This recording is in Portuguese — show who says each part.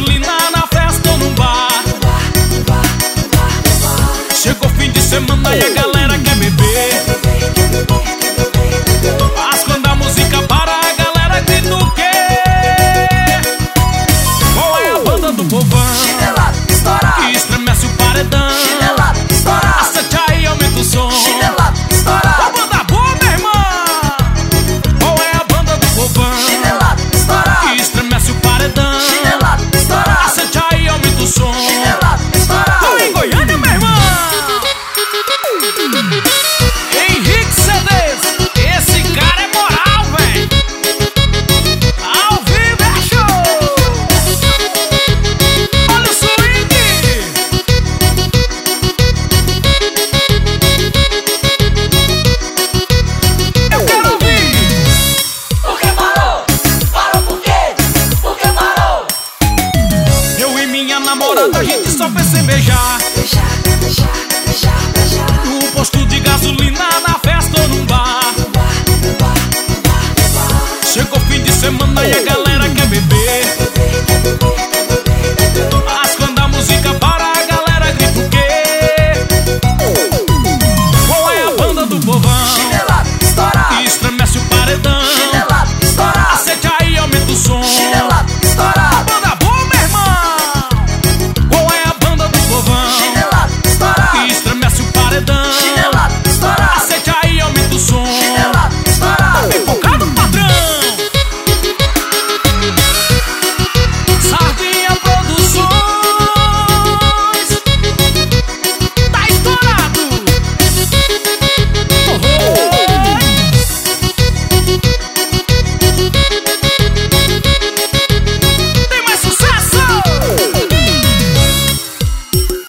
Speaker 1: gasolina na festa ou num bar. Chegou fim de semana e a galera quer beber. Mas quando a música para, a galera grita o quê? Qual é a banda do povão?
Speaker 2: Chinelada estourada,
Speaker 1: Que estremece o paredão.
Speaker 2: chinelada estourada,
Speaker 1: Acerte aí e aumenta o som.
Speaker 2: chinelada
Speaker 1: A
Speaker 2: estourada,
Speaker 1: banda boa, meu irmão. Qual é a banda do povão?
Speaker 2: chinelada estourada,
Speaker 1: Que estremece o paredão.
Speaker 2: chinelada estourada,
Speaker 1: Acerte aí e aumenta o som.
Speaker 2: chinelada
Speaker 1: Tô
Speaker 2: estourada.
Speaker 1: em Goiânia, meu irmão. Henrique CDs, esse cara é moral, véi. Ao vivo é show. Olha o swing. Eu quero ouvir.
Speaker 2: Por que parou? Parou por quê? Por que parou?
Speaker 1: Eu e minha namorada, a gente só pensa em beijar.
Speaker 2: Beijar, beijar, beijar, beijar.
Speaker 1: No posto de gasolina, na festa ou num bar.
Speaker 2: No bar, no bar, no bar, no bar.
Speaker 1: Chegou fim de semana e a galera